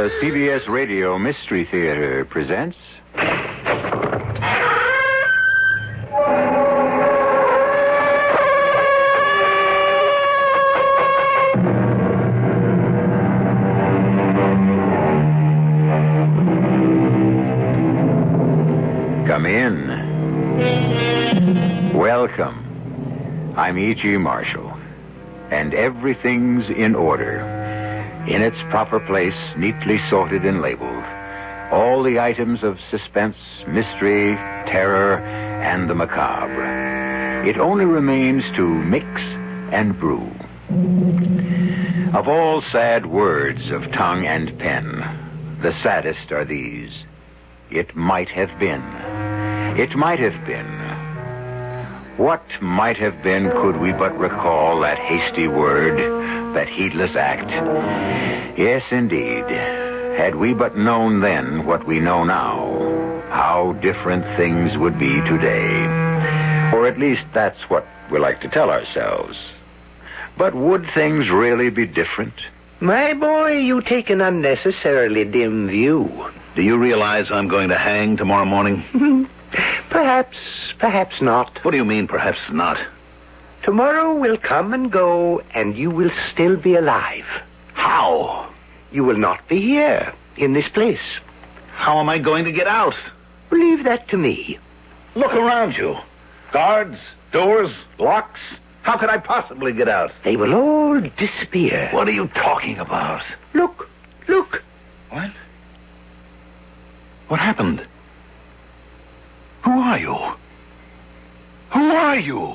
The CBS Radio Mystery Theater presents... Come in. Welcome. I'm E.G. Marshall. And everything's in order. In its proper place, neatly sorted and labeled. All the items of suspense, mystery, terror, and the macabre. It only remains to mix and brew. Of all sad words of tongue and pen, the saddest are these. It might have been. It might have been. What might have been could we but recall that hasty word, that heedless act? Yes, indeed. Had we but known then what we know now, how different things would be today. Or at least that's what we like to tell ourselves. But would things really be different? My boy, you take an unnecessarily dim view. Do you realize I'm going to hang tomorrow morning? Perhaps not. What do you mean, perhaps not? Tomorrow will come and go, and you will still be alive. How? You will not be here, in this place. How am I going to get out? Leave that to me. Look around you. Guards, doors, locks. How could I possibly get out? They will all disappear. What are you talking about? Look. What? What happened? Who are you? Who are you?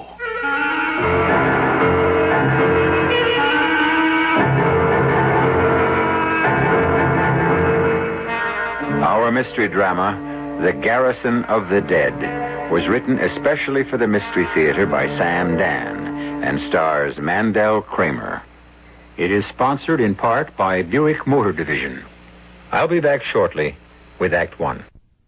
Our mystery drama, The Garrison of the Dead, was written especially for the Mystery Theater by Sam Dan and stars Mandel Kramer. It is sponsored in part by Buick Motor Division. I'll be back shortly with Act One.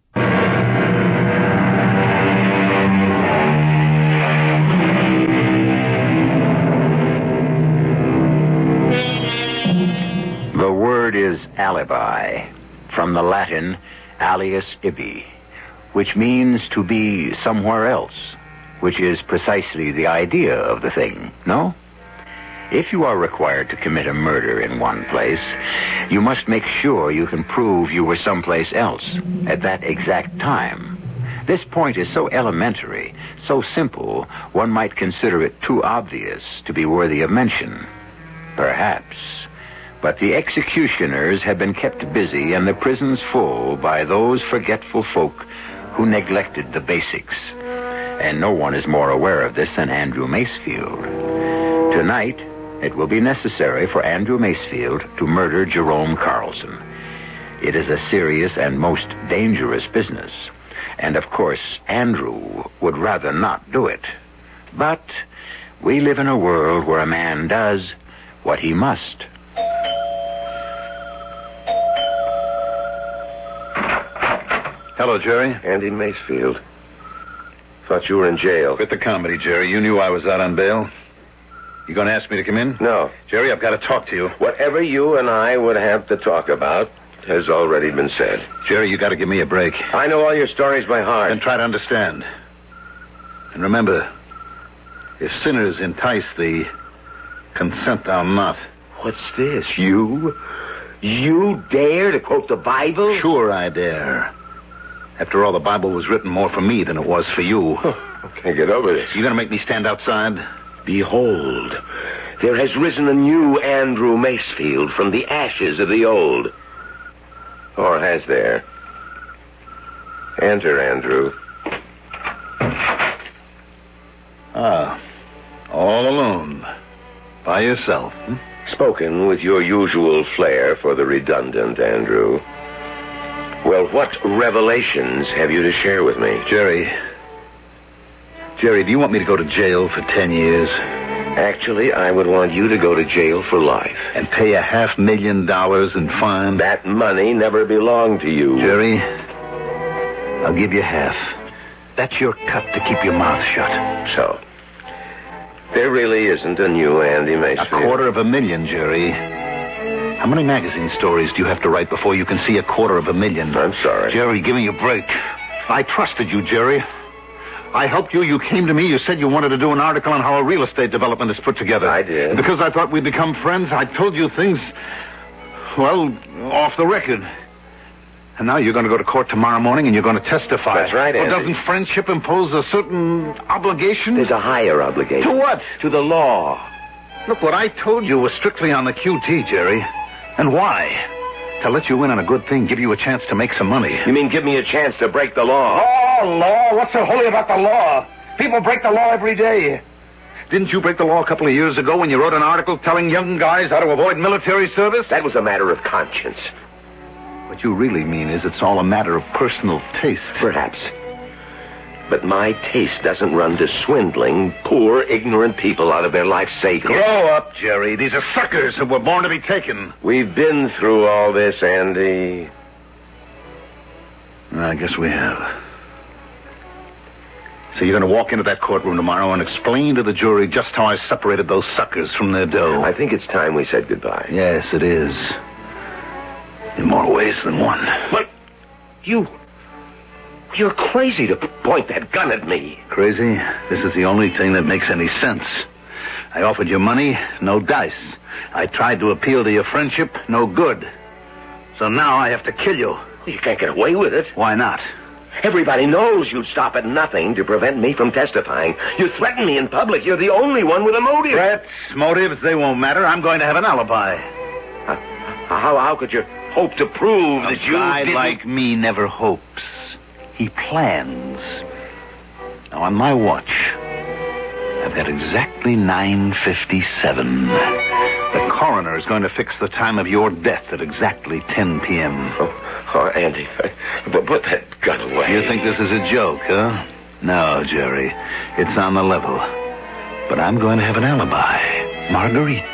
The word is alibi, from the Latin alias ibi, which means to be somewhere else, which is precisely the idea of the thing, no? If you are required to commit a murder in one place, you must make sure you can prove you were someplace else at that exact time. This point is so elementary, so simple, one might consider it too obvious to be worthy of mention. Perhaps. But the executioners have been kept busy and the prisons full by those forgetful folk who neglected the basics. And no one is more aware of this than Andrew Macefield. Tonight, it will be necessary for Andrew Macefield to murder Jerome Carlson. It is a serious and most dangerous business. And of course, Andrew would rather not do it. But we live in a world where a man does what he must. Hello, Jerry. Andy Macefield. Thought you were in jail. Quit the comedy, Jerry. You knew I was out on bail. You going to ask me to come in? No. Jerry, I've got to talk to you. Whatever you and I would have to talk about has already been said. Jerry, you got to give me a break. I know all your stories by heart. And try to understand. And remember, if sinners entice thee, consent thou not. What's this? You dare to quote the Bible? Sure I dare. After all, the Bible was written more for me than it was for you. I can't get over this. You going to make me stand outside? Behold, there has risen a new Andrew Macefield from the ashes of the old. Or has there? Enter, Andrew. Ah, all alone. By yourself. Spoken with your usual flair for the redundant, Andrew. Well, what revelations have you to share with me? Jerry, do you want me to go to jail for 10 years? Actually, I would want you to go to jail for life. And pay $500,000 in fine? That money never belonged to you. Jerry, I'll give you half. That's your cut to keep your mouth shut. So, there really isn't a new Andy Macefield. $250,000, Jerry. How many magazine stories do you have to write before you can see $250,000? I'm sorry. Jerry, give me a break. I trusted you, Jerry. I helped you. You came to me. You said you wanted to do an article on how a real estate development is put together. I did. And because I thought we'd become friends, I told you things, well, off the record. And now you're going to go to court tomorrow morning and you're going to testify. That's right, Andy. Well, doesn't friendship impose a certain obligation? There's a higher obligation. To what? To the law. Look, what I told you was strictly on the QT, Jerry. And why? To let you in on a good thing, give you a chance to make some money. You mean give me a chance to break the law? Oh, law? What's so holy about the law? People break the law every day. Didn't you break the law a couple of years ago when you wrote an article telling young guys how to avoid military service? That was a matter of conscience. What you really mean is it's all a matter of personal taste. Perhaps. But my taste doesn't run to swindling poor, ignorant people out of their life's savings. Grow up, Jerry. These are suckers who were born to be taken. We've been through all this, Andy. I guess we have. So you're going to walk into that courtroom tomorrow and explain to the jury just how I separated those suckers from their dough. I think it's time we said goodbye. Yes, it is. In more ways than one. But you're crazy to point that gun at me. Crazy? This is the only thing that makes any sense. I offered you money, no dice. I tried to appeal to your friendship, no good. So now I have to kill you. You can't get away with it. Why not? Everybody knows you'd stop at nothing to prevent me from testifying. You threaten me in public. You're the only one with a motive. Threats, motives, they won't matter. I'm going to have an alibi. How could you hope to prove that you guy didn't... like me never hopes. He plans. Now, on my watch, I've got exactly 9:57. The coroner is going to fix the time of your death at exactly 10 p.m. Oh, Andy, put that gun away. You think this is a joke, huh? No, Jerry. It's on the level. But I'm going to have an alibi. Marguerite.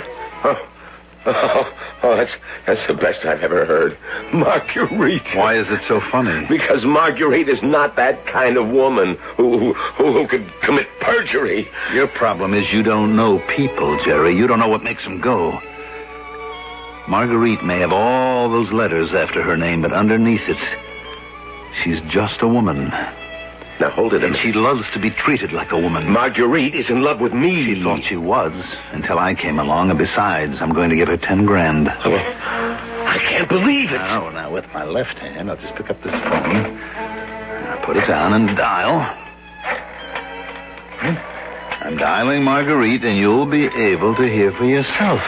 Huh? That's the best I've ever heard. Marguerite. Why is it so funny? Because Marguerite is not that kind of woman who could commit perjury. Your problem is you don't know people, Jerry. You don't know what makes them go. Marguerite may have all those letters after her name, but underneath it, she's just a woman. Now, hold it a minute. And she loves to be treated like a woman. Marguerite is in love with me. She thought she was, until I came along, and besides, I'm going to give her $10,000. I can't believe it. Now, with my left hand, I'll just pick up this phone. I'll put it down and dial. I'm dialing Marguerite, and you'll be able to hear for yourself.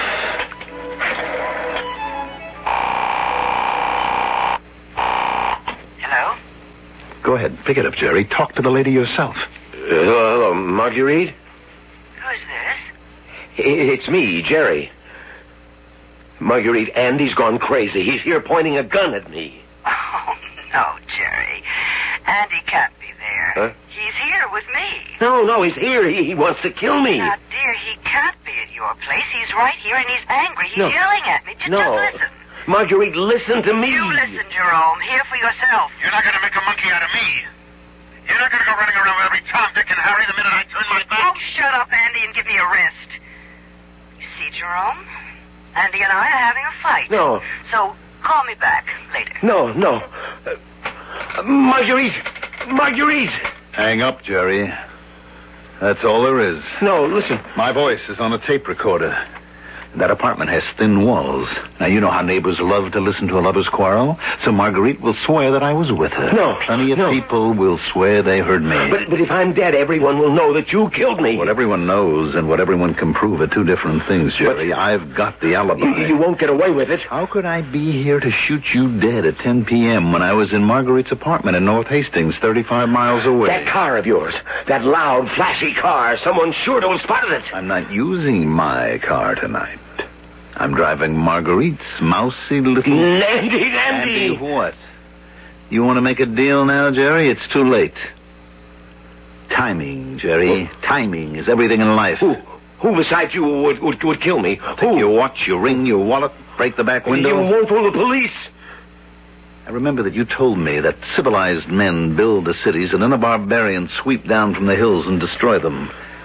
Go ahead. Pick it up, Jerry. Talk to the lady yourself. Hello, Marguerite? Who's this? It's me, Jerry. Marguerite, Andy's gone crazy. He's here pointing a gun at me. Oh, no, Jerry. Andy can't be there. Huh? He's here with me. No, he's here. He wants to kill me. Now, dear, he can't be at your place. He's right here, and he's angry. He's No. yelling at me. Just listen. Marguerite, listen to me. You listen, Jerome. Hear for yourself. You're not going to make a monkey out of me. You're not going to go running around with every Tom, Dick, and Harry the minute I turn my back. Oh, shut up, Andy, and give me a rest. You see, Jerome? Andy and I are having a fight. No. So, call me back later. No. Marguerite! Hang up, Jerry. That's all there is. No, listen. My voice is on a tape recorder. That apartment has thin walls. Now, you know how neighbors love to listen to a lover's quarrel. So Marguerite will swear that I was with her. No. Plenty of people will swear they heard me. But if I'm dead, everyone will know that you killed me. What everyone knows and what everyone can prove are two different things, Jerry. I've got the alibi. You won't get away with it. How could I be here to shoot you dead at 10 p.m. when I was in Marguerite's apartment in North Hastings, 35 miles away? That car of yours, that loud, flashy car, someone's sure to have spotted it. I'm not using my car tonight. I'm driving Marguerite's mousy little... Andy! Andy what? You want to make a deal now, Jerry? It's too late. Timing, Jerry. What? Timing is everything in life. Who besides you would kill me? Take your watch, your ring, your wallet, break the back window. You won't fool the police. I remember that you told me that civilized men build the cities and then the barbarians sweep down from the hills and destroy them.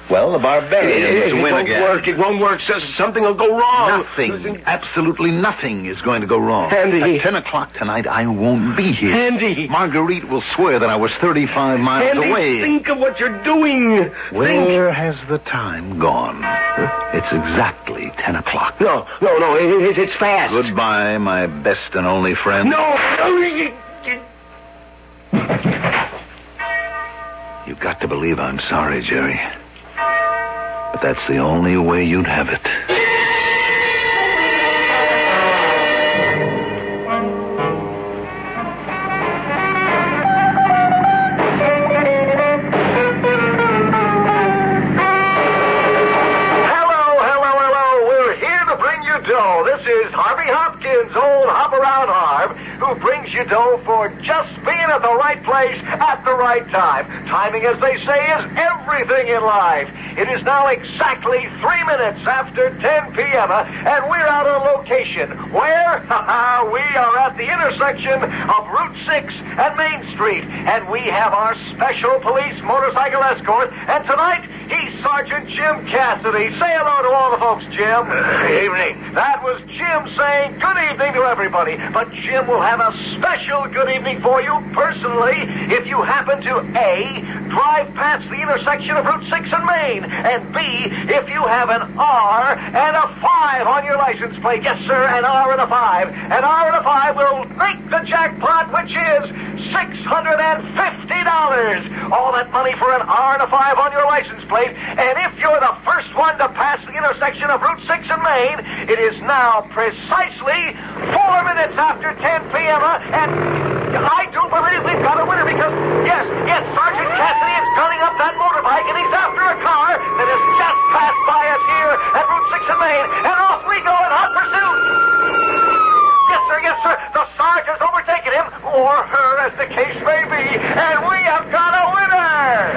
Well, the barbarians win again. It won't work. Something will go wrong. Nothing, absolutely nothing is going to go wrong. Andy. At 10 o'clock tonight, I won't be here. Andy. Marguerite will swear that I was 35 miles Andy, away. think of what you're doing. Where has the time gone? It's exactly 10 o'clock. No, it's fast. Goodbye, my best and only friend. No. You've got to believe I'm sorry, Jerry. But that's the only way you'd have it. Hello. We're here to bring you dough. This is Harvey Hopkins, old Hop Around Harv, who brings you dough for just being at the right place at the right time. Timing, as they say, is everything in life. It is now exactly 3 minutes after 10 p.m., and we're out on location. Where? We are at the intersection of Route 6 and Main Street, and we have our special police motorcycle escort, and tonight, he's Sergeant Jim Cassidy. Say hello to all the folks, Jim. Evening. That was Jim saying good evening to everybody, but Jim will have a special good evening for you personally if you happen to A, drive past the intersection of Route 6 and Main, and B, if you have an R and a 5 on your license plate. Yes, sir, an R and a 5. An R and a 5 will make the jackpot, which is $650. All that money for an R and a 5 on your license plate. And if you're the first one to pass the intersection of Route 6 and Main, it is now precisely 4 minutes after 10 p.m. And I do believe we've got a winner because, yes, Sergeant Cassidy is gunning up that motorbike and he's after a car that has just passed by us here at Route 6 and Main. And off we go in hot pursuit. Yes, sir. The sergeant's overtaken him, or her, as the case may be, and we have got a winner!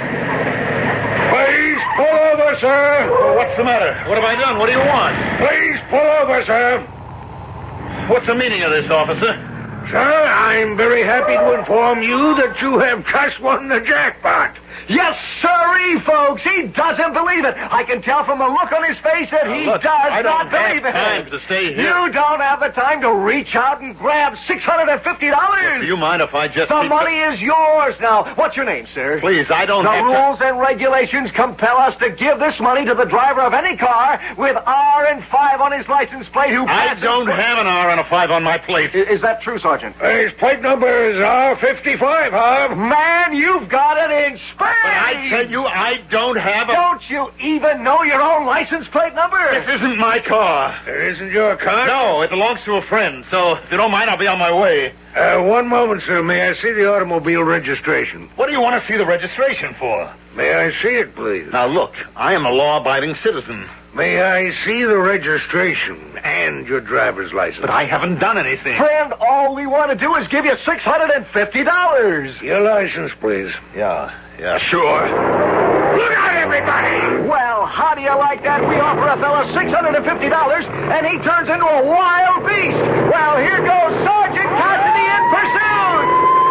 Please pull over, sir. What's the matter? What have I done? What do you want? Please pull over, sir. What's the meaning of this, officer? Sir, I'm very happy to inform you that you have just won the jackpot. Yes, sirree, folks. He doesn't believe it. I can tell from the look on his face that he does not believe it. I don't have time to stay here. You don't have the time to reach out and grab $650. Do you mind if I just... The money is yours now. What's your name, sir? Please, I don't The have rules and regulations compel us to give this money to the driver of any car with R and 5 on his license plate who I passes... don't have an R and a 5 on my plate. Is that true, Sergeant? His plate number is R55, Harv. Man, you've got it in spades! But I tell you, I don't have a... Don't you even know your own license plate number? This isn't my car. It isn't your car? No, it belongs to a friend. So, if you don't mind, I'll be on my way. One moment, sir. May I see the automobile registration? What do you want to see the registration for? May I see it, please? Now, look, I am a law-abiding citizen. May I see the registration and your driver's license? But I haven't done anything. Friend, all we want to do is give you $650. Your license, please. Yeah, sure. Look out, everybody! Well, how do you like that? We offer a fella $650, and he turns into a wild beast. Well, here goes Sergeant Cassidy in pursuit!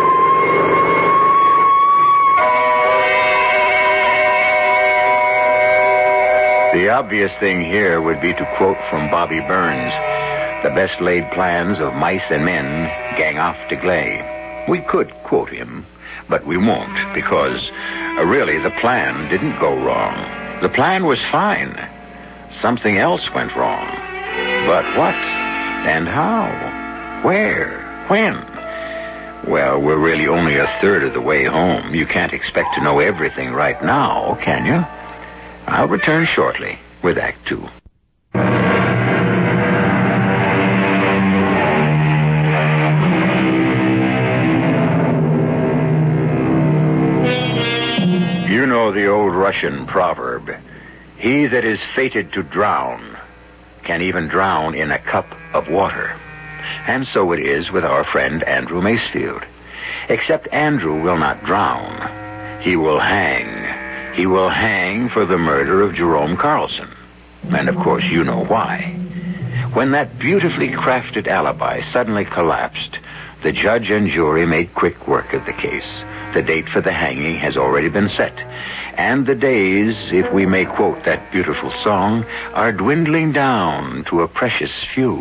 The obvious thing here would be to quote from Bobby Burns, "The best laid plans of mice and men gang off to gley." We could quote him, but we won't, because really the plan didn't go wrong. The plan was fine. Something else went wrong. But what? And how? Where? When? Well, we're really only a third of the way home. You can't expect to know everything right now, can you? I'll return shortly with Act 2. You know the old Russian proverb, "He that is fated to drown can even drown in a cup of water." And so it is with our friend Andrew Macefield. Except Andrew will not drown. He will hang. He will hang for the murder of Jerome Carlson. And, of course, you know why. When that beautifully crafted alibi suddenly collapsed, the judge and jury made quick work of the case. The date for the hanging has already been set. And the days, if we may quote that beautiful song, are dwindling down to a precious few.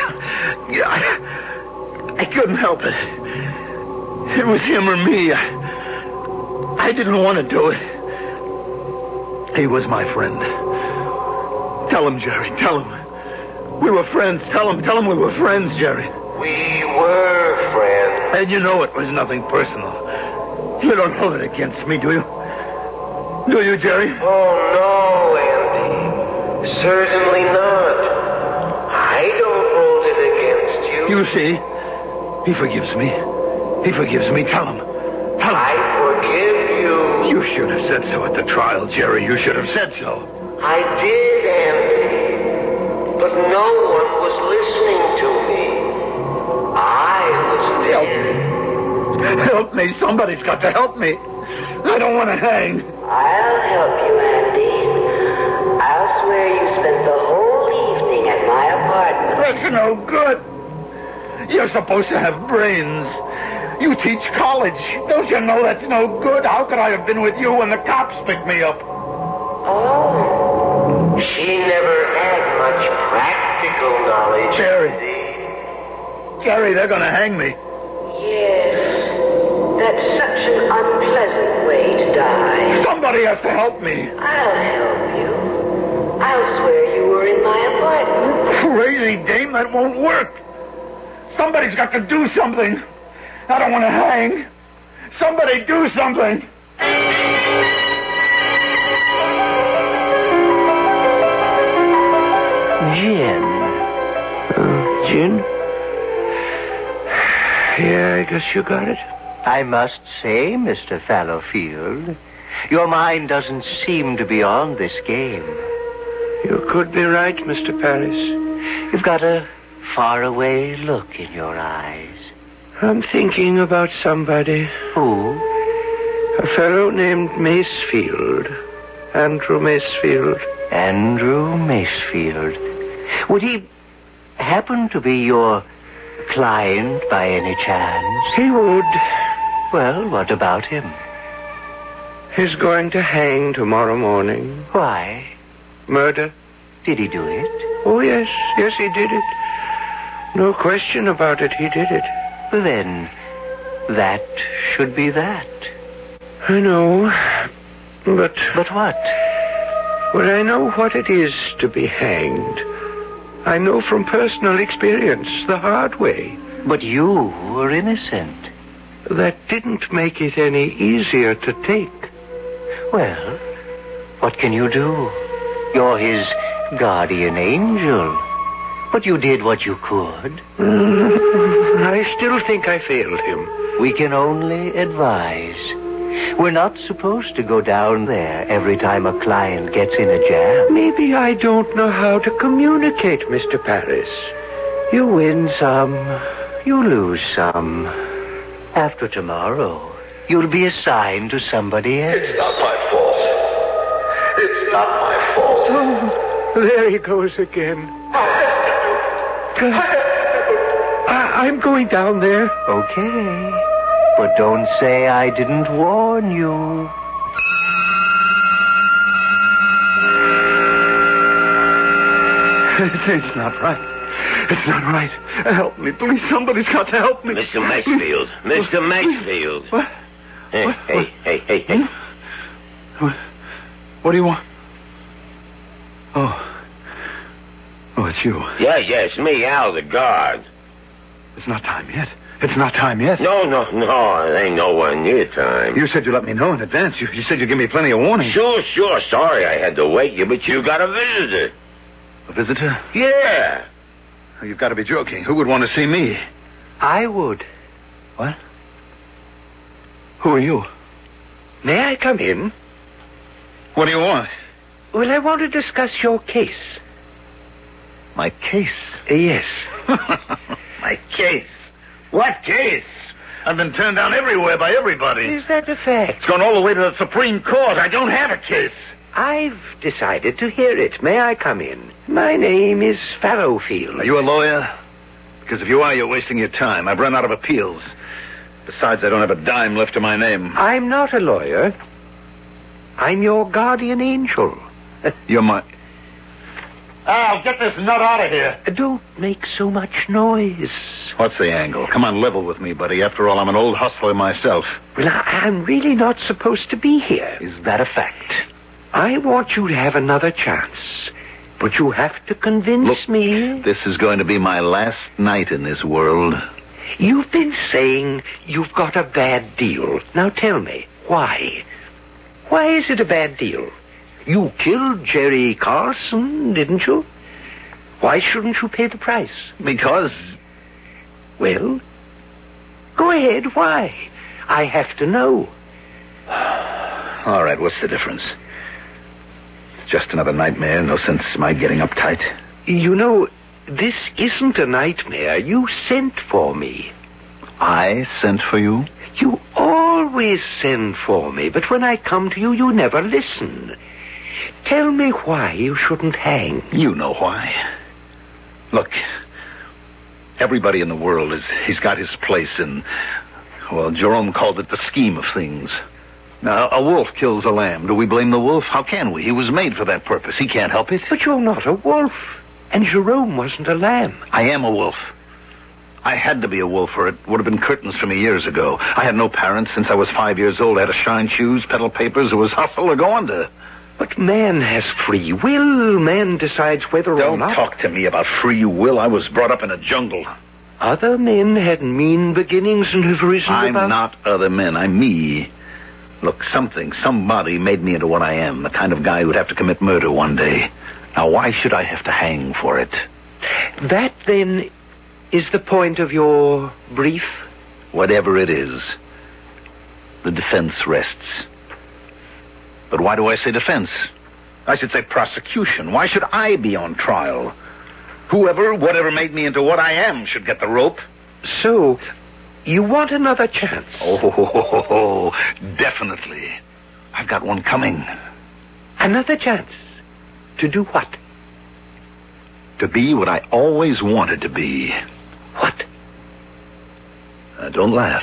I couldn't help it. It was him or me. I didn't want to do it. He was my friend. Tell him, Jerry. Tell him. We were friends. Tell him we were friends, Jerry. We were friends. And you know it was nothing personal. You don't hold it against me, do you? Do you, Jerry? Oh, no, Andy. Certainly not. I don't hold it against you. You see, he forgives me. He forgives me. Tell him. Tell him. I forgive you. You should have said so at the trial, Jerry. You should have said so. I did, Andy. But no one was listening to me. I was there. Help me. Somebody's got to help me. I don't want to hang. I'll help you, Andy. I'll swear you spent the whole evening at my apartment. That's no good. You're supposed to have brains. You teach college. Don't you know that's no good? How could I have been with you when the cops picked me up? Oh. She never had much practical knowledge. Jerry, they're going to hang me. Yes. That's such an unpleasant way to die. Somebody has to help me. I'll help you. I'll swear you were in my apartment. Crazy dame, that won't work. Somebody's got to do something. I don't want to hang. Somebody do something. Gin. Gin? Yeah, I guess you got it. I must say, Mr. Fallowfield, your mind doesn't seem to be on this game. You could be right, Mr. Paris. You've got a faraway look in your eyes. I'm thinking about somebody. Who? A fellow named Macefield. Andrew Macefield. Andrew Macefield. Would he happen to be your client by any chance? He would. Well, what about him? He's going to hang tomorrow morning. Why? Murder. Did he do it? Oh, yes. Yes, he did it. No question about it, he did it. Then that should be that. I know. But what? Well, I know what it is to be hanged. I know from personal experience, the hard way. But you were innocent. That didn't make it any easier to take. Well, what can you do? You're his guardian angel. But you did what you could. I still think I failed him. We can only advise. We're not supposed to go down there every time a client gets in a jam. Maybe I don't know how to communicate, Mr. Paris. You win some, you lose some. After tomorrow, you'll be assigned to somebody else. It's not my fault. It's not my fault. Oh, there he goes again. I'm going down there. Okay. But don't say I didn't warn you. It's not right. It's not right. Help me, please. Somebody's got to help me. Mr. Maxfield. Mr. Maxfield. What? Hey. What do you want? Oh, it's you. Yes, me, Al, the guard. It's not time yet. It's not time yet. No, it ain't nowhere near time. You said you'd let me know in advance. You said you'd give me plenty of warning. Sure. Sorry I had to wait you, but you got a visitor. A visitor? Yeah. Oh, you've got to be joking. Who would want to see me? I would. What? Who are you? May I come in? What do you want? Well, I want to discuss your case. My case? Yes. My case? What case? I've been turned down everywhere by everybody. Is that a fact? It's gone all the way to the Supreme Court. I don't have a case. I've decided to hear it. May I come in? My name is Fallowfield. Are you a lawyer? Because if you are, you're wasting your time. I've run out of appeals. Besides, I don't have a dime left to my name. I'm not a lawyer. I'm your guardian angel. You're my... Al, get this nut out of here. Don't make so much noise. What's the angle? Come on, level with me, buddy. After all, I'm an old hustler myself. Well, I'm really not supposed to be here. Is that a fact? I want you to have another chance. But you have to convince me. This is going to be my last night in this world. You've been saying you've got a bad deal. Now tell me, why? Why is it a bad deal? You killed Jerry Carson, didn't you? Why shouldn't you pay the price? Because... Well, go ahead, why? I have to know. All right, what's the difference? It's just another nightmare, no sense my getting uptight. You know, this isn't a nightmare. You sent for me. I sent for you? You always send for me, but when I come to you, you never listen. Tell me why you shouldn't hang. You know why. Look, everybody in the world he's got his place in, well, Jerome called it the scheme of things. Now, a wolf kills a lamb. Do we blame the wolf? How can we? He was made for that purpose. He can't help it. But you're not a wolf, and Jerome wasn't a lamb. I am a wolf. I had to be a wolf, or it would have been curtains for me years ago. I had no parents since I was 5 years old. I had to shine shoes, peddle papers. It was hustle or go under. But man has free will. Man decides whether or not... Don't talk to me about free will. I was brought up in a jungle. Other men had mean beginnings and have risen I'm above... not other men. I'm me. Look, somebody made me into what I am. The kind of guy who'd have to commit murder one day. Now, why should I have to hang for it? That, then, is the point of your brief? Whatever it is, the defense rests. But why do I say defense? I should say prosecution. Why should I be on trial? Whatever made me into what I am should get the rope. So, you want another chance? Oh, definitely. I've got one coming. Another chance? To do what? To be what I always wanted to be. What? Don't laugh.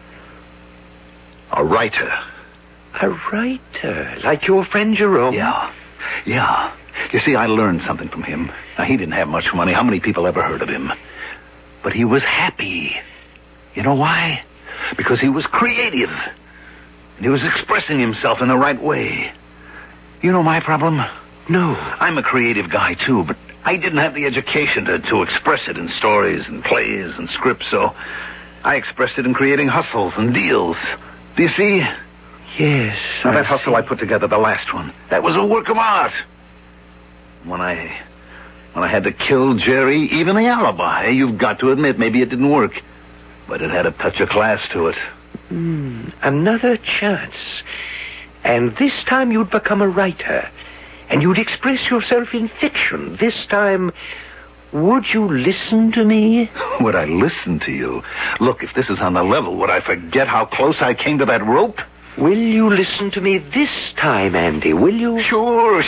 A writer. A writer? Like your friend Jerome? Yeah. You see, I learned something from him. Now, he didn't have much money. How many people ever heard of him? But he was happy. You know why? Because he was creative. And he was expressing himself in the right way. You know my problem? No. I'm a creative guy, too, but I didn't have the education to express it in stories and plays and scripts, so I expressed it in creating hustles and deals. Do you see? Yes. Now, that hustle I put together, the last one, that was a work of art. When I had to kill Jerry, even the alibi, you've got to admit, maybe it didn't work. But it had a touch of class to it. Another chance. And this time you'd become a writer. And you'd express yourself in fiction. This time, would you listen to me? Would I listen to you? Look, if this is on the level, would I forget how close I came to that rope? Will you listen to me this time, Andy? Will you? Sure.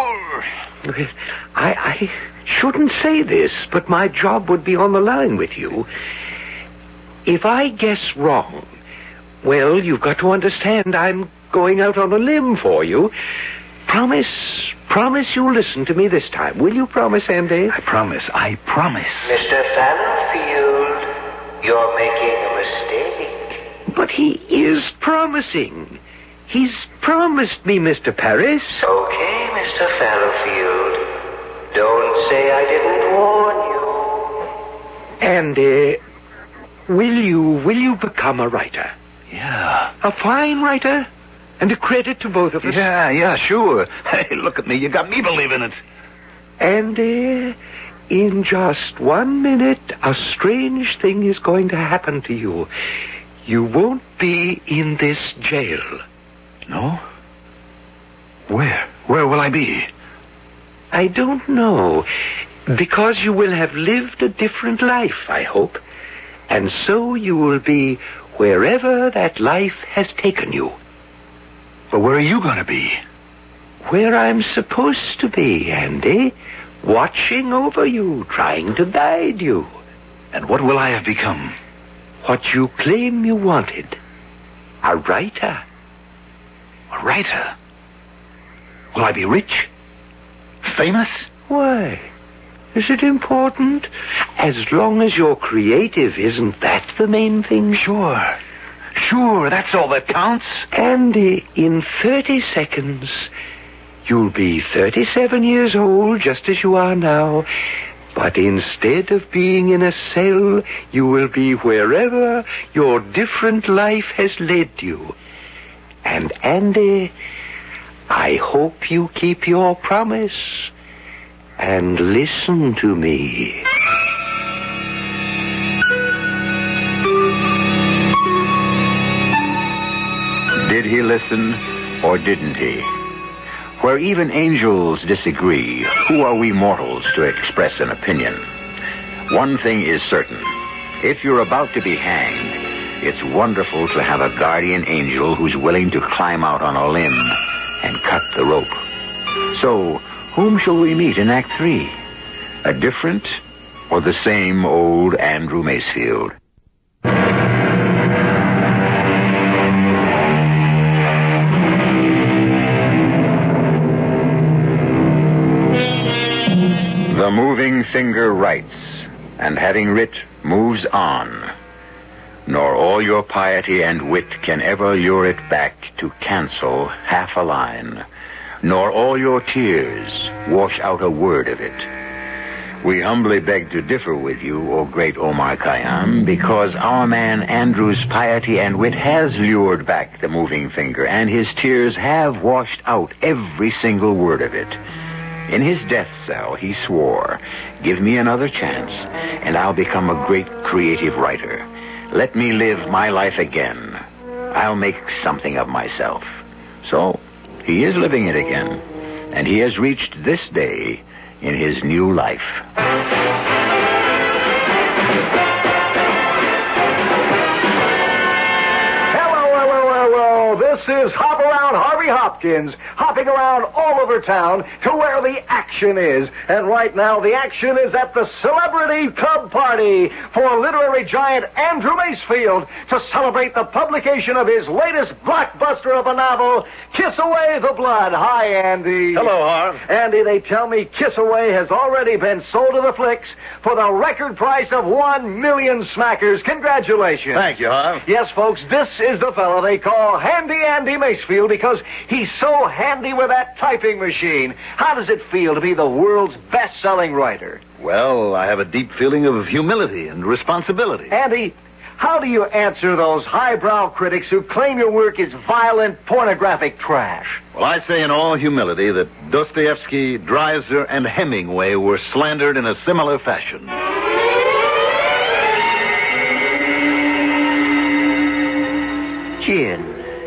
I shouldn't say this, but my job would be on the line with you. If I guess wrong, well, you've got to understand I'm going out on a limb for you. Promise you'll listen to me this time. Will you promise, Andy? I promise. Mr. Fallowfield, you're making a mistake. But he is promising. He's promised me, Mr. Paris. Okay, Mr. Fallowfield. Don't say I didn't warn you. Andy, will you become a writer? Yeah. A fine writer? And a credit to both of us. Yeah, sure. Hey, look at me. You got me believing it. Andy, in just 1 minute, a strange thing is going to happen to you. You won't be in this jail. No? Where? Where will I be? I don't know. Because you will have lived a different life, I hope. And so you will be wherever that life has taken you. But where are you going to be? Where I'm supposed to be, Andy. Watching over you, trying to guide you. And what will I have become? What you claim you wanted. A writer. A writer? Will I be rich? Famous? Why? Is it important? As long as you're creative, isn't that the main thing? Sure, that's all that counts. Andy, in 30 seconds, you'll be 37 years old, just as you are now. But instead of being in a cell, you will be wherever your different life has led you. And Andy, I hope you keep your promise and listen to me. Did he listen, or didn't he? Where even angels disagree, who are we mortals to express an opinion? One thing is certain. If you're about to be hanged, it's wonderful to have a guardian angel who's willing to climb out on a limb and cut the rope. So, whom shall we meet in Act 3? A different or the same old Andrew Macefield? The moving finger writes, and having writ, moves on. Nor all your piety and wit can ever lure it back to cancel half a line. Nor all your tears wash out a word of it. We humbly beg to differ with you, O great Omar Khayyam, because our man Andrew's piety and wit has lured back the moving finger, and his tears have washed out every single word of it. In his death cell, he swore, "Give me another chance, and I'll become a great creative writer. Let me live my life again. I'll make something of myself." So, he is living it again, and he has reached this day in his new life. This is Hop Around Harvey Hopkins, hopping around all over town to where the action is. And right now, the action is at the Celebrity Club Party for literary giant Andrew Macefield to celebrate the publication of his latest blockbuster of a novel, Kiss Away the Blood. Hi, Andy. Hello, Harv. Andy, they tell me Kiss Away has already been sold to the flicks for the record price of 1 million smackers. Congratulations. Thank you, Harv. Yes, folks, this is the fellow they call Handy Andy Macefield because he's so handy with that typing machine. How does it feel to be the world's best-selling writer? Well, I have a deep feeling of humility and responsibility. Andy, how do you answer those highbrow critics who claim your work is violent, pornographic trash? Well, I say in all humility that Dostoevsky, Dreiser, and Hemingway were slandered in a similar fashion. Gin.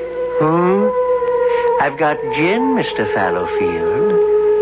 I've got gin, Mr. Fallowfield.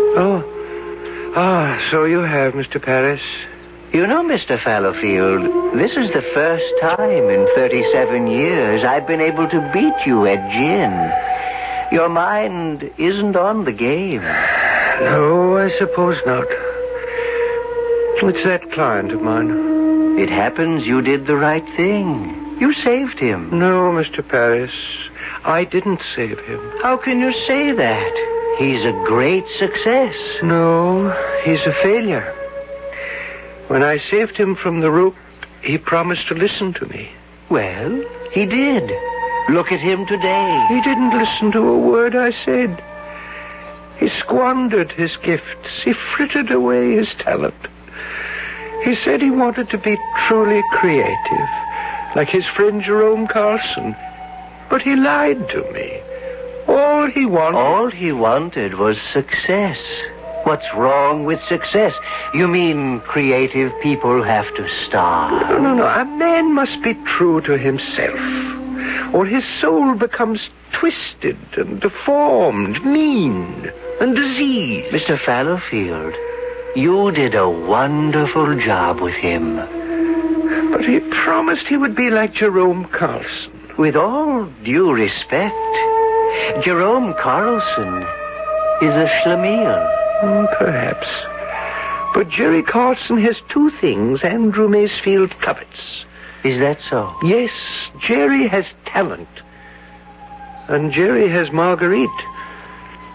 So you have, Mr. Paris. You know, Mr. Fallowfield, this is the first time in 37 years I've been able to beat you at gin. Your mind isn't on the game. No, I suppose not. It's that client of mine. It happens you did the right thing. You saved him. No, Mr. Paris. I didn't save him. How can you say that? He's a great success. No, he's a failure. When I saved him from the rope, he promised to listen to me. Well, he did. Look at him today. He didn't listen to a word I said. He squandered his gifts. He frittered away his talent. He said he wanted to be truly creative, like his friend Jerome Carlson. But he lied to me. All he wanted was success. What's wrong with success? You mean creative people have to starve? No. A man must be true to himself, or his soul becomes twisted and deformed, mean and diseased. Mr. Fallowfield, you did a wonderful job with him. But he promised he would be like Jerome Carlson. With all due respect, Jerome Carlson is a schlemiel. Perhaps. But Jerry Carlson has two things Andrew Macefield covets. Is that so? Yes, Jerry has talent. And Jerry has Marguerite.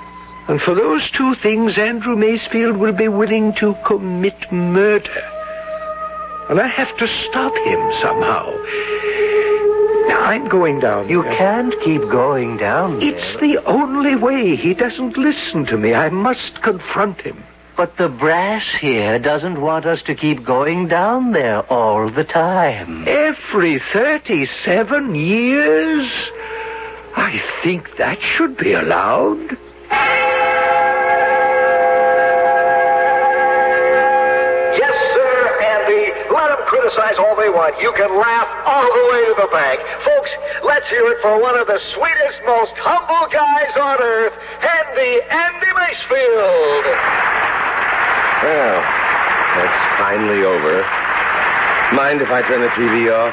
And for those two things, Andrew Macefield will be willing to commit murder. And I have to stop him somehow. Now, I'm going down. You can't keep going down there. It's the only way. He doesn't listen to me. I must confront him. But the brass here doesn't want us to keep going down there all the time. Every 37 years? I think that should be allowed. Yes, sir, Andy. Let them criticize all they want. You can laugh all the way to the bank. Folks, let's hear it for one of the sweetest, most humble guys on earth, Andy Macefield. Well, that's finally over. Mind if I turn the TV off?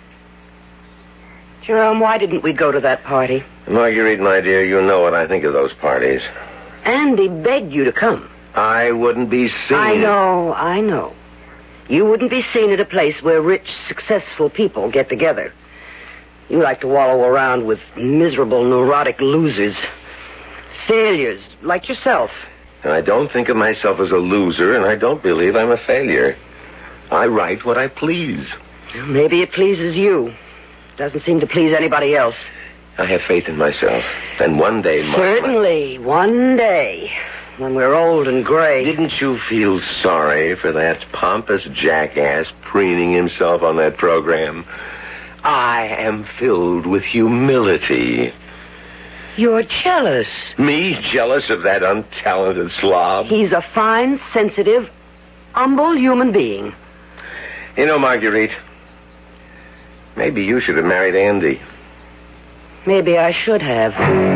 Jerome, why didn't we go to that party? Marguerite, my dear, you know what I think of those parties. Andy begged you to come. I wouldn't be seen. I know. You wouldn't be seen at a place where rich, successful people get together. You like to wallow around with miserable, neurotic losers. Failures, like yourself. And I don't think of myself as a loser, and I don't believe I'm a failure. I write what I please. Maybe it pleases you. Doesn't seem to please anybody else. I have faith in myself. And one day... Certainly, one day, when we're old and gray. Didn't you feel sorry for that pompous jackass preening himself on that program? I am filled with humility. You're jealous. Me jealous of that untalented slob? He's a fine, sensitive, humble human being. You know, Marguerite, maybe you should have married Andy. Maybe I should have.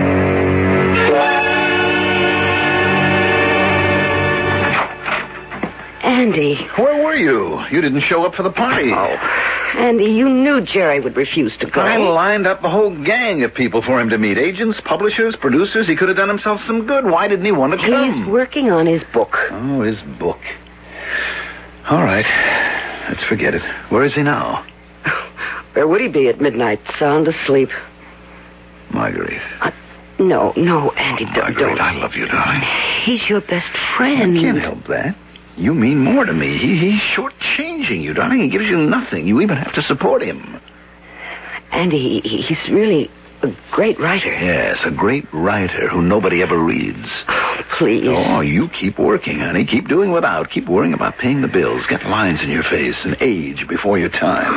Andy. Where were you? You didn't show up for the party. Oh, Andy, you knew Jerry would refuse to go. I lined up a whole gang of people for him to meet. Agents, publishers, producers. He could have done himself some good. Why didn't he want to come? He's working on his book. Oh, his book. All right. Let's forget it. Where is he now? Where would he be at midnight? Sound asleep. Marguerite. No, Andy, Marguerite, don't. I love you, darling. He's your best friend. I can't help that. You mean more to me. He's shortchanging you, darling. He gives you nothing. You even have to support him. Andy, he's really a great writer. Yes, a great writer who nobody ever reads. Oh, please. Oh, you keep working, honey. Keep doing without. Keep worrying about paying the bills. Get lines in your face and age before your time.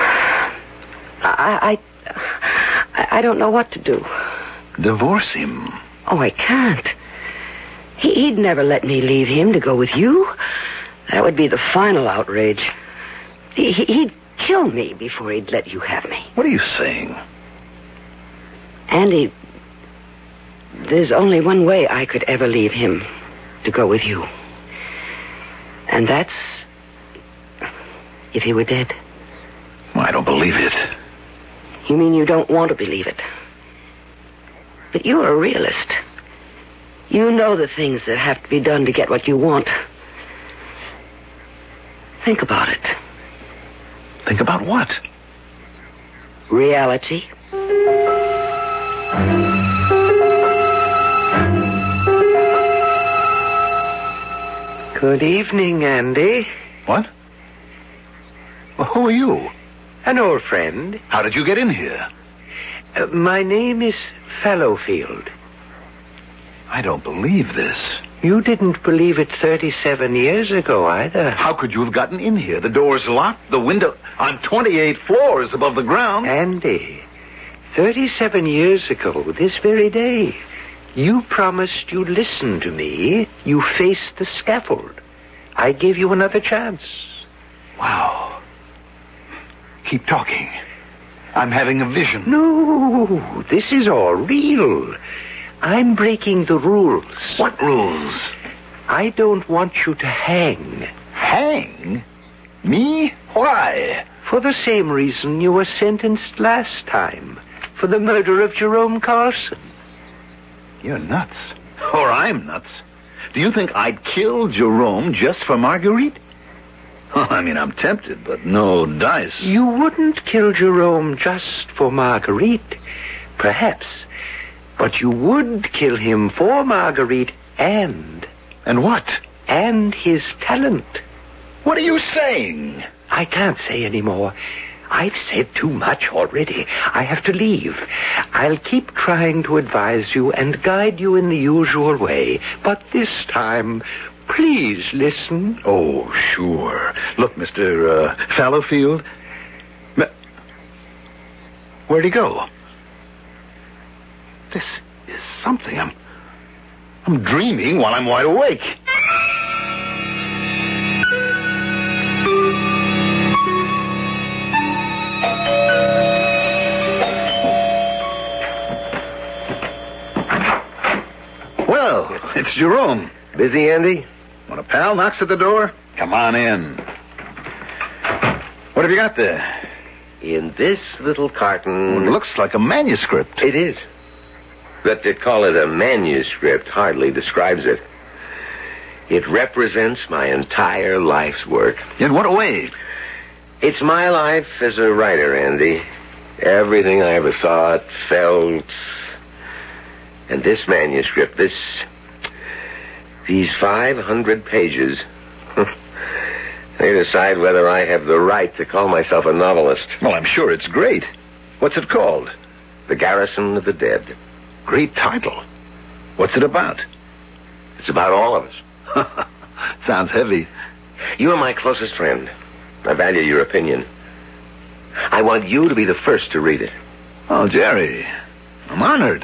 I don't know what to do. Divorce him. Oh, I can't. He'd never let me leave him to go with you. That would be the final outrage. He'd kill me before he'd let you have me. What are you saying? Andy, there's only one way I could ever leave him to go with you. And that's if he were dead. Well, I don't believe it. You mean you don't want to believe it? But you're a realist. You know the things that have to be done to get what you want. Think about it. Think about what? Reality. Good evening, Andy. What? Well, who are you? An old friend. How did you get in here? My name is Fallowfield. I don't believe this. You didn't believe it 37 years ago, either. How could you have gotten in here? The door's locked, the window... I'm 28 floors above the ground. Andy, 37 years ago, this very day, you promised you'd listen to me. You faced the scaffold. I gave you another chance. Wow. Keep talking. I'm having a vision. No, this is all real. I'm breaking the rules. What rules? I don't want you to hang. Hang? Me? Why? For the same reason you were sentenced last time. For the murder of Jerome Carson. You're nuts. Or I'm nuts. Do you think I'd kill Jerome just for Marguerite? I mean, I'm tempted, but no dice. You wouldn't kill Jerome just for Marguerite. Perhaps. But you would kill him for Marguerite and what? And his talent. What are you saying? I can't say any more. I've said too much already. I have to leave. I'll keep trying to advise you and guide you in the usual way. But this time, please listen. Oh, sure. Look, Mr. Fallowfield. Where'd he go? This is something. I'm dreaming while I'm wide awake. Well, it's Jerome. Busy, Andy? When a pal knocks at the door, come on in. What have you got there? In this little carton... Well, it looks like a manuscript. It is. But to call it a manuscript hardly describes it. It represents my entire life's work. In what way? It's my life as a writer, Andy. Everything I ever thought, felt... And this manuscript, these 500 pages, they decide whether I have the right to call myself a novelist. Well, I'm sure it's great. What's it called? The Garrison of the Dead. Great title. What's it about? It's about all of us. Sounds heavy. You are my closest friend. I value your opinion. I want you to be the first to read it. Oh, Jerry, I'm honored.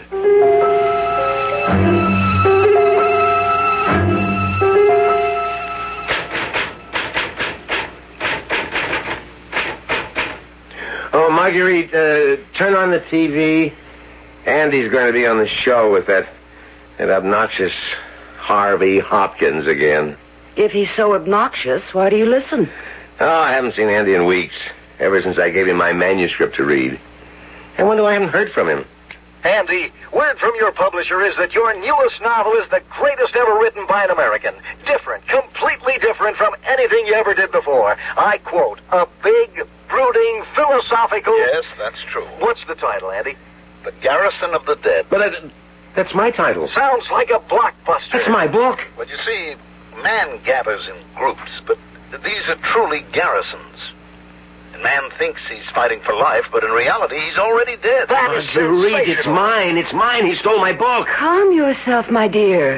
Oh, Marguerite, turn on the TV. Andy's going to be on the show with that obnoxious Harvey Hopkins again. If he's so obnoxious, why do you listen? Oh, I haven't seen Andy in weeks. Ever since I gave him my manuscript to read. I wonder why I haven't heard from him. Andy, word from your publisher is that your newest novel is the greatest ever written by an American. Different, completely different from anything you ever did before. I quote, a big, brooding, philosophical... Yes, that's true. What's the title, Andy? The Garrison of the Dead. But that's my title. Sounds like a blockbuster. That's my book. Well, you see, man gathers in groups, but these are truly garrisons. And man thinks he's fighting for life, but in reality, he's already dead. That is Marguerite, it's mine. It's mine. He stole my book. Calm yourself, my dear.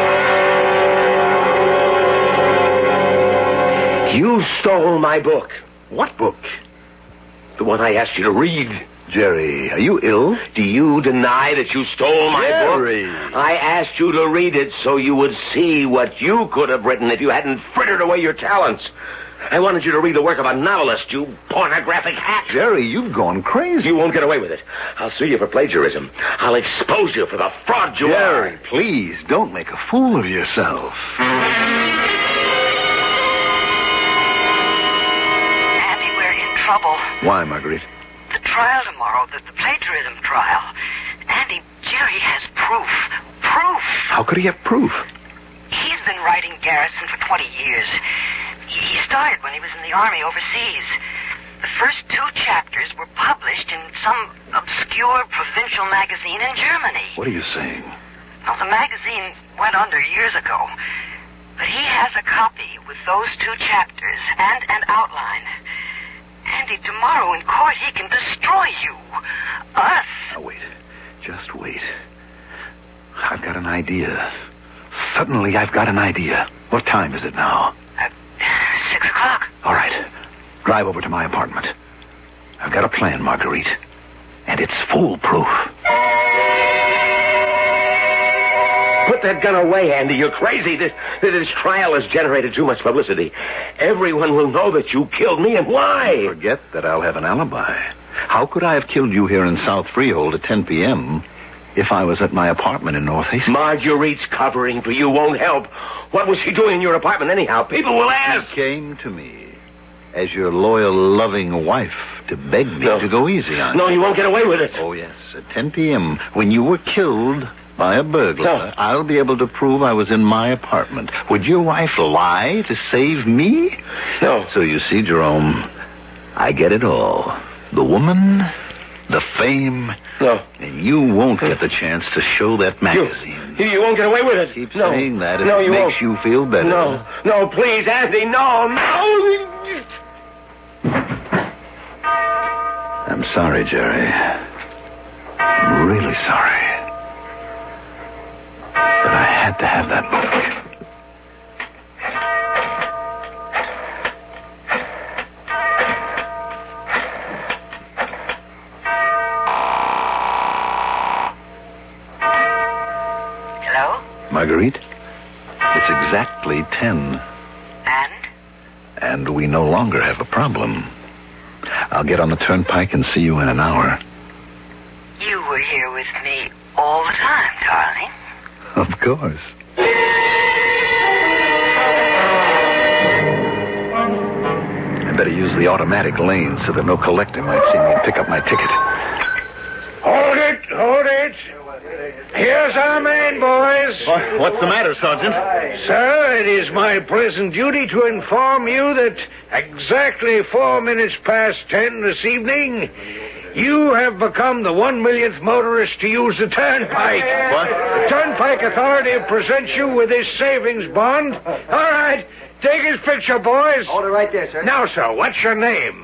You stole my book. What book? The one I asked you to read. Jerry, are you ill? Do you deny that you stole my Jerry. book? I asked you to read it so you would see what you could have written if you hadn't frittered away your talents. I wanted you to read the work of a novelist, you pornographic hack. Jerry, you've gone crazy. You won't get away with it. I'll sue you for plagiarism. I'll expose you for the fraud you are. Jerry, please, don't make a fool of yourself. Andy, we're in trouble. Why, Marguerite? The trial tomorrow, the plagiarism trial. Andy, Jerry has proof. Proof! How could he have proof? He's been writing Garrison for 20 years. He started when he was in the army overseas. The first 2 chapters were published in some obscure provincial magazine in Germany. What are you saying? Well, the magazine went under years ago. But he has a copy with those 2 chapters and an outline. Andy, tomorrow in court he can destroy you. Us. Now, wait. Just wait. I've got an idea. Suddenly I've got an idea. What time is it now? 6 o'clock. All right. Drive over to my apartment. I've got a plan, Marguerite. And it's foolproof. Put that gun away, Andy. You're crazy. This trial has generated too much publicity. Everyone will know that you killed me and why. Forget that I'll have an alibi. How could I have killed you here in South Freehold at 10 p.m. if I was at my apartment in North Hastings? Marguerite's covering for you won't help. What was she doing in your apartment anyhow? People will ask. She came to me as your loyal, loving wife to beg me to go easy on you. No, you won't get away with it. Oh, yes. At 10 p.m., when you were killed by a burglar, I'll be able to prove I was in my apartment. Would your wife lie to save me? No. So you see, Jerome, I get it all. The woman the fame. No. And you won't get the chance to show that magazine. You won't get away with it. Keep no. saying that if no, it you makes won't. you feel better. No, please, Anthony, no. I'm sorry, Jerry. I'm really sorry. But I had to have that book. Hello? Marguerite, it's exactly 10. And we no longer have a problem. I'll get on the turnpike and see you in an hour. You were here with me all the time, darling. Of course. I better use the automatic lane so that no collector might see me and pick up my ticket. Hold it. Here's our man, boys. What's the matter, Sergeant? Sir, it is my present duty to inform you that exactly 4 minutes past 10 this evening, you have become the 1 millionth motorist to use the turnpike. What? The Turnpike Authority presents you with this savings bond. All right, take his picture, boys. Hold it right there, sir. Now, sir, what's your name?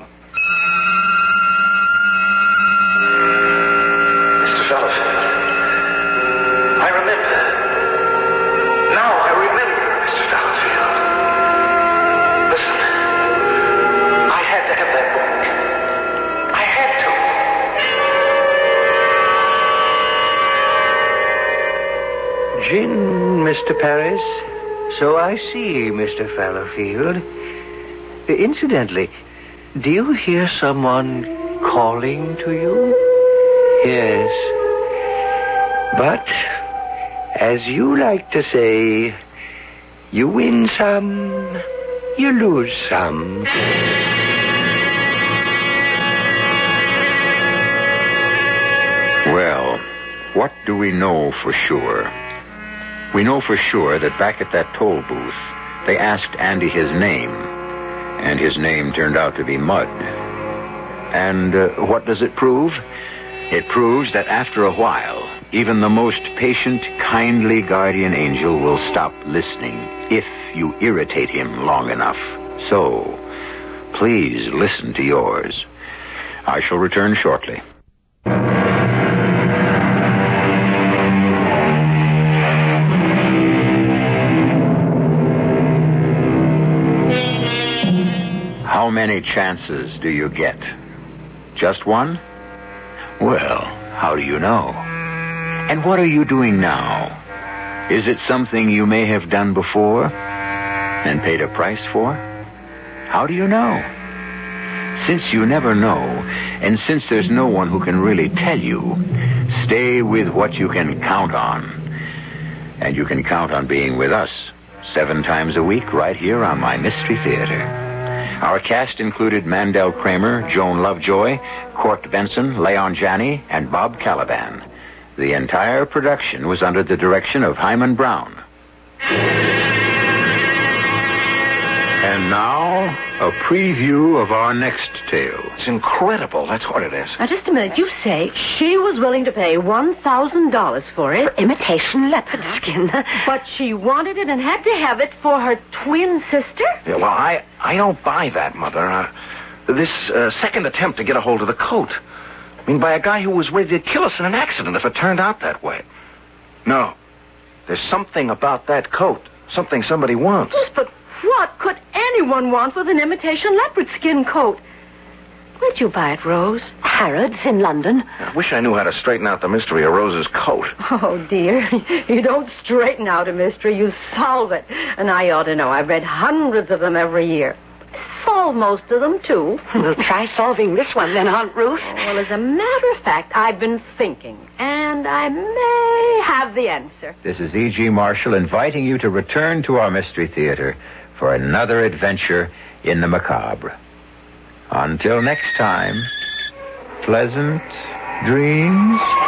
Mr. Fallowfield. I remember. Now I remember, Mr. Fallowfield. Listen. I had to have that book. I had to. Gin, Mr. Paris. So I see, Mr. Fallowfield. Incidentally, do you hear someone calling to you? Yes. But, as you like to say, you win some, you lose some. Well, what do we know for sure? We know for sure that back at that toll booth, they asked Andy his name, and his name turned out to be Mud. And what does it prove? It proves that after a while, even the most patient, kindly guardian angel will stop listening if you irritate him long enough. So, please listen to yours. I shall return shortly. How many chances do you get? Just one? Well, how do you know? And what are you doing now? Is it something you may have done before and paid a price for? How do you know? Since you never know, and since there's no one who can really tell you, stay with what you can count on. And you can count on being with us 7 times a week right here on my Mystery Theater. Our cast included Mandel Kramer, Joan Lovejoy, Court Benson, Leon Janney, and Bob Caliban. The entire production was under the direction of Hyman Brown. And now, a preview of our next tale. It's incredible. That's what it is. Now, just a minute. You say she was willing to pay $1,000 for it. For imitation leopard skin. But she wanted it and had to have it for her twin sister? Yeah, well, I don't buy that, Mother. This second attempt to get a hold of the coat. I mean, by a guy who was ready to kill us in an accident if it turned out that way. No. There's something about that coat. Something somebody wants. Yes, but what could anyone want with an imitation leopard skin coat? Where'd you buy it, Rose? Harrods in London. I wish I knew how to straighten out the mystery of Rose's coat. Oh, dear. You don't straighten out a mystery. You solve it. And I ought to know. I've read hundreds of them every year. Solve most of them, too. We'll try solving this one then, Aunt Ruth. Well, as a matter of fact, I've been thinking, and I may have the answer. This is E.G. Marshall inviting you to return to our Mystery Theater for another adventure in the macabre. Until next time, pleasant dreams.